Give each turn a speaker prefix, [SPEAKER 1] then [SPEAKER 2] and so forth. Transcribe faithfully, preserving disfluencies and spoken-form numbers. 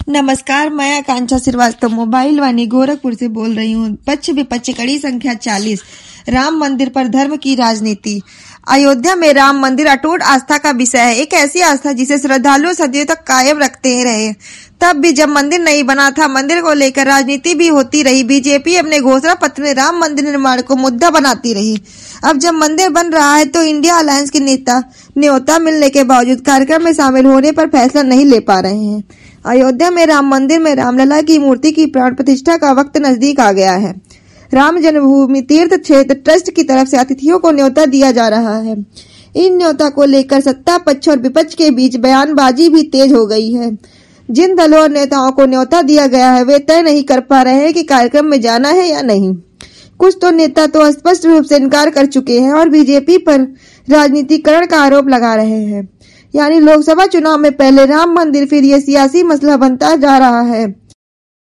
[SPEAKER 1] नमस्कार, मैं आकांक्षा श्रीवास्तव मोबाइल वाणी गोरखपुर से बोल रही हूँ। पक्ष विपक्ष कड़ी संख्या चालीस। राम मंदिर पर धर्म की राजनीति। अयोध्या में राम मंदिर अटूट आस्था का विषय है। एक ऐसी आस्था जिसे श्रद्धालु सदियों तक कायम रखते रहे। तब भी जब मंदिर नहीं बना था, मंदिर को लेकर राजनीति भी होती रही। बीजेपी अपने घोषणा पत्र में राम मंदिर निर्माण को मुद्दा बनाती रही। अब जब मंदिर बन रहा है तो इंडिया अलायंस के नेता न्योता मिलने के बावजूद कार्यक्रम में शामिल होने पर फैसला नहीं ले पा रहे हैं। अयोध्या में राम मंदिर में रामलला की मूर्ति की प्राण प्रतिष्ठा का वक्त नजदीक आ गया है। राम जन्मभूमि तीर्थ क्षेत्र ट्रस्ट की तरफ से अतिथियों को न्योता दिया जा रहा है। इन न्योता को लेकर सत्ता पक्ष और विपक्ष के बीच बयानबाजी भी तेज हो गई है। जिन दलों और नेताओं को न्योता दिया गया है, वे तय नहीं कर पा रहे हैं कि कार्यक्रम में जाना है या नहीं। कुछ तो नेता तो स्पष्ट रूप से इनकार कर चुके हैं और बीजेपी पर राजनीतिकरण का आरोप लगा रहे हैं। यानी लोकसभा चुनाव में पहले राम मंदिर, फिर ये सियासी मसला बनता जा रहा है।